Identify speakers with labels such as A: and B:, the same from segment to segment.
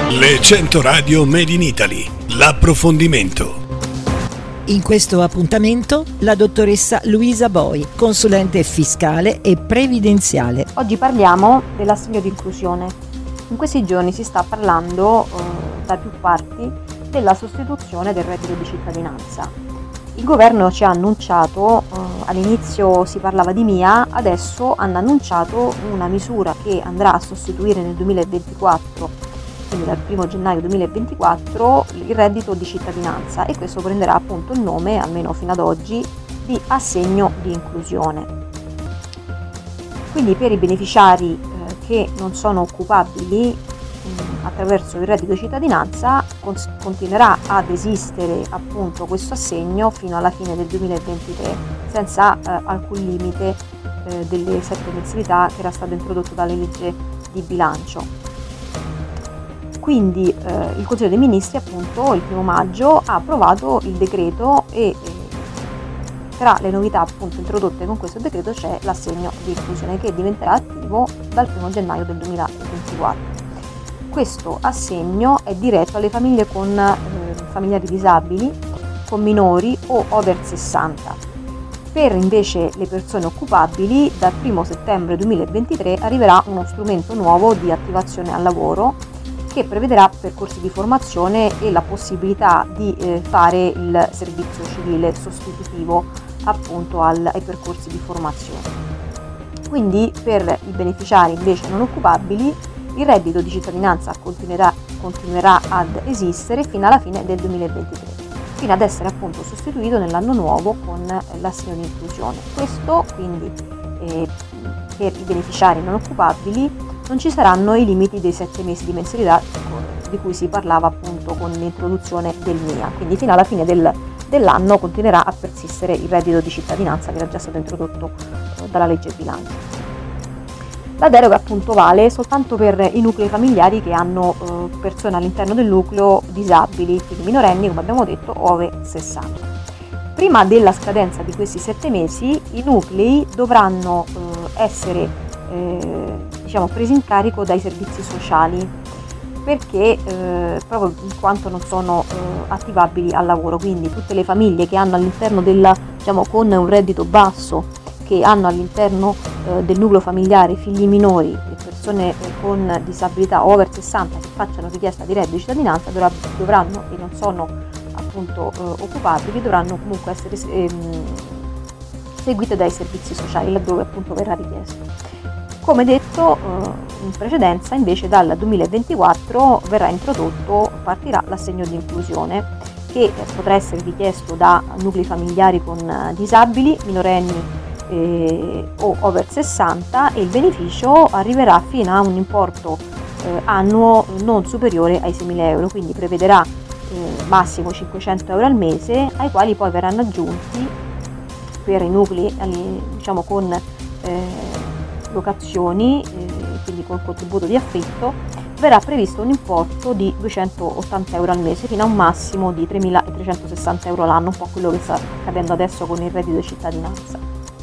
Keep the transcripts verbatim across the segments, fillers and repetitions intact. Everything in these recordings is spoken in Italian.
A: Le cento radio Made in Italy, l'approfondimento.
B: In questo appuntamento la dottoressa Luisa Boi, consulente fiscale e previdenziale.
C: Oggi parliamo dell'assegno di inclusione. In questi giorni si sta parlando eh, da più parti della sostituzione del reddito di cittadinanza. Il governo ci ha annunciato, eh, all'inizio si parlava di M I A, adesso hanno annunciato una misura che andrà a sostituire nel duemilaventiquattro, quindi dal primo gennaio duemilaventiquattro, il reddito di cittadinanza, e questo prenderà appunto il nome, almeno fino ad oggi, di assegno di inclusione. Quindi per i beneficiari eh, che non sono occupabili mh, attraverso il reddito di cittadinanza cons- continuerà ad esistere appunto questo assegno fino alla fine del duemilaventitré, senza eh, alcun limite eh, delle sette mensilità che era stato introdotto dalle legge di bilancio. Quindi eh, il Consiglio dei Ministri appunto il primo maggio ha approvato il decreto e eh, tra le novità appunto introdotte con questo decreto c'è l'assegno di inclusione, che diventerà attivo dal primo gennaio del duemilaventiquattro. Questo assegno è diretto alle famiglie con eh, familiari disabili, con minori o over sessanta. Per invece le persone occupabili dal primo settembre duemilaventitré arriverà uno strumento nuovo di attivazione al lavoro che prevederà percorsi di formazione e la possibilità di eh, fare il servizio civile sostitutivo appunto al, ai percorsi di formazione. Quindi per i beneficiari invece non occupabili il reddito di cittadinanza continuerà, continuerà ad esistere fino alla fine del duemilaventitré, fino ad essere appunto sostituito nell'anno nuovo con l'assegno di inclusione. Questo quindi eh, per i beneficiari non occupabili non ci saranno i limiti dei sette mesi di mensilità di cui si parlava appunto con l'introduzione del M I A, quindi fino alla fine del, dell'anno continuerà a persistere il reddito di cittadinanza che era già stato introdotto eh, dalla legge bilancio. La deroga appunto vale soltanto per i nuclei familiari che hanno eh, persone all'interno del nucleo disabili, quindi minorenni come abbiamo detto, over sessanta. Prima della scadenza di questi sette mesi i nuclei dovranno eh, essere eh, diciamo presi in carico dai servizi sociali, perché eh, proprio in quanto non sono eh, attivabili al lavoro. Quindi tutte le famiglie che hanno all'interno della, diciamo con un reddito basso, che hanno all'interno eh, del nucleo familiare figli minori e persone eh, con disabilità over sessanta che facciano richiesta di reddito di cittadinanza dovra, dovranno e non sono appunto eh, occupabili, dovranno comunque essere ehm, seguite dai servizi sociali laddove appunto verrà richiesto. Come detto eh, in precedenza, invece dal duemilaventiquattro verrà introdotto, partirà l'assegno di inclusione, che eh, potrà essere richiesto da nuclei familiari con eh, disabili, minorenni eh, o over sessanta, e il beneficio arriverà fino a un importo eh, annuo non superiore ai seimila euro, quindi prevederà eh, massimo cinquecento euro al mese, ai quali poi verranno aggiunti per i nuclei diciamo con eh, locazioni, eh, quindi col contributo di affitto, verrà previsto un importo di duecentottanta euro al mese fino a un massimo di tremilatrecentosessanta euro l'anno, un po' quello che sta accadendo adesso con il reddito di cittadinanza.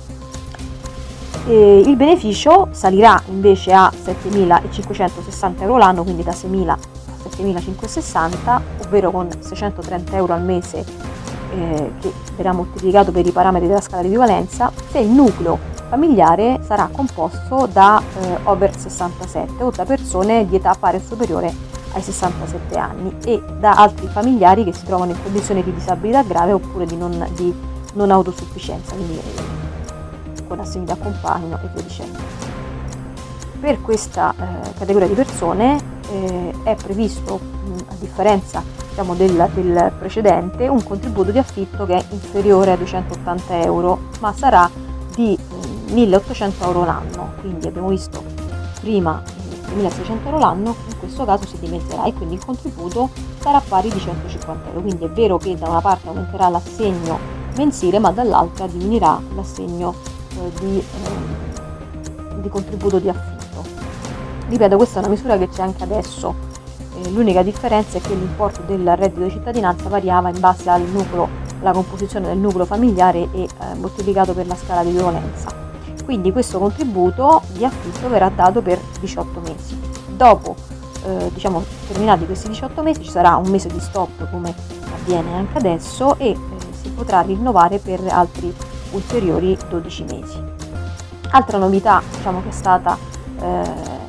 C: E il beneficio salirà invece a settemilacinquecentosessanta euro l'anno, quindi da seimila a settemilacinquecentosessanta, ovvero con seicentotrenta euro al mese eh, che verrà moltiplicato per i parametri della scala di equivalenza, se il nucleo familiare sarà composto da eh, over sessantasette o da persone di età pari o superiore ai sessantasette anni e da altri familiari che si trovano in condizioni di disabilità grave oppure di non, di non autosufficienza, quindi eh, con assegni da compagno e via dicendo. Per questa eh, categoria di persone eh, è previsto, mh, a differenza diciamo, del, del precedente, un contributo di affitto che è inferiore a duecentottanta euro, ma sarà di milleottocento euro l'anno, quindi abbiamo visto prima duemilaseicento euro l'anno, in questo caso si dimezzerà e quindi il contributo sarà pari di centocinquanta euro. Quindi è vero che da una parte aumenterà l'assegno mensile, ma dall'altra diminuirà l'assegno eh, di, eh, di contributo di affitto. Ripeto, questa è una misura che c'è anche adesso, eh, l'unica differenza è che l'importo del reddito di cittadinanza variava in base al nucleo, alla composizione del nucleo familiare e eh, moltiplicato per la scala di violenza. Quindi questo contributo di affitto verrà dato per diciotto mesi. Dopo eh, diciamo terminati questi diciotto mesi ci sarà un mese di stop come avviene anche adesso e eh, si potrà rinnovare per altri ulteriori dodici mesi. Altra novità, diciamo, che è stata eh,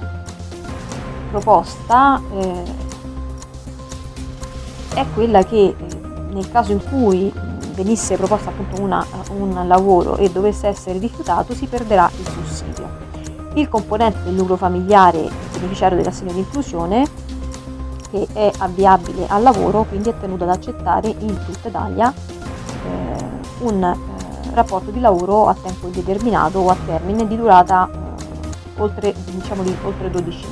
C: proposta eh, è quella che eh, nel caso in cui venisse proposta appunto una, un lavoro e dovesse essere rifiutato, si perderà il sussidio. Il componente del nucleo familiare beneficiario dell'assegno di inclusione che è avviabile al lavoro quindi è tenuto ad accettare in tutta Italia eh, un eh, rapporto di lavoro a tempo indeterminato o a termine di durata eh, oltre, diciamo, di oltre dodici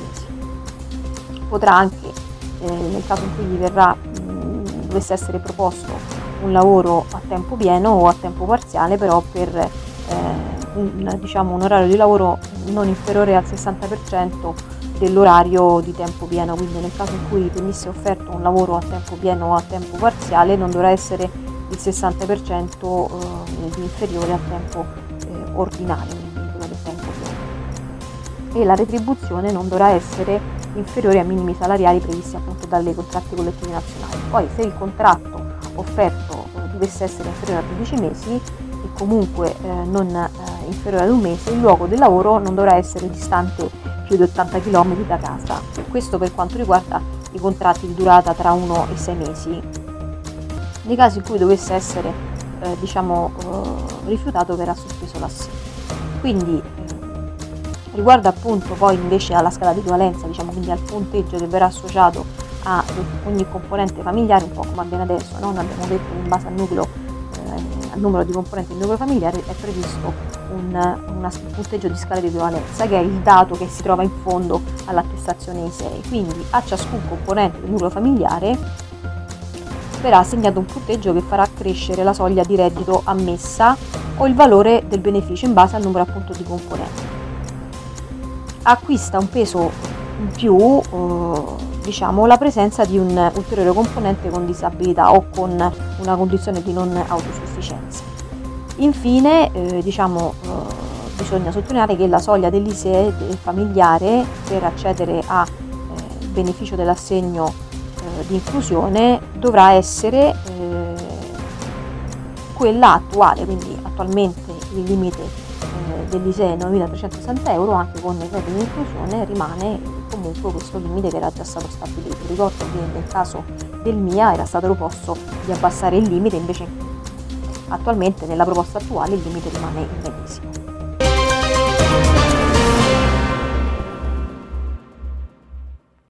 C: mesi. Potrà anche, eh, nel caso in cui gli verrà, mh, dovesse essere proposto un lavoro a tempo pieno o a tempo parziale, però per eh, un, diciamo, un orario di lavoro non inferiore al sessanta per cento dell'orario di tempo pieno, quindi nel caso in cui venisse offerto un lavoro a tempo pieno o a tempo parziale non dovrà essere il sessanta per cento eh, di inferiore al tempo eh, ordinario, quindi quello del tempo pieno, e la retribuzione non dovrà essere inferiore ai minimi salariali previsti appunto dalle contratti collettivi nazionali. Poi se il contratto offerto eh, dovesse essere inferiore a dodici mesi e comunque eh, non eh, inferiore ad un mese, il luogo del lavoro non dovrà essere distante più di ottanta chilometri da casa. Questo per quanto riguarda i contratti di durata tra uno e sei mesi. Nei casi in cui dovesse essere eh, diciamo eh, rifiutato, verrà sospeso l'assegno. Quindi eh, riguardo appunto poi invece alla scala di equivalenza, diciamo, quindi al punteggio che verrà associato a ogni componente familiare, un po' come avviene adesso, no? Noi abbiamo detto che in base al nucleo, eh, al numero di componenti del nucleo familiare è previsto un, una, un punteggio di scala di equivalenza che è il dato che si trova in fondo all'attestazione I S E E. Quindi a ciascun componente del nucleo familiare verrà assegnato un punteggio che farà crescere la soglia di reddito ammessa o il valore del beneficio in base al numero appunto di componenti. Acquista un peso in più eh, diciamo la presenza di un ulteriore componente con disabilità o con una condizione di non autosufficienza. Infine eh, diciamo eh, bisogna sottolineare che la soglia dell'I S E E familiare per accedere al eh, beneficio dell'assegno eh, di inclusione dovrà essere eh, quella attuale, quindi attualmente il limite dell'I S E E novantatremecentosessanta euro, anche con il reddito di inclusione rimane comunque questo limite che era già stato stabilito. Ricordo che nel caso del M I A era stato proposto di abbassare il limite, invece attualmente nella proposta attuale il limite rimane il medesimo.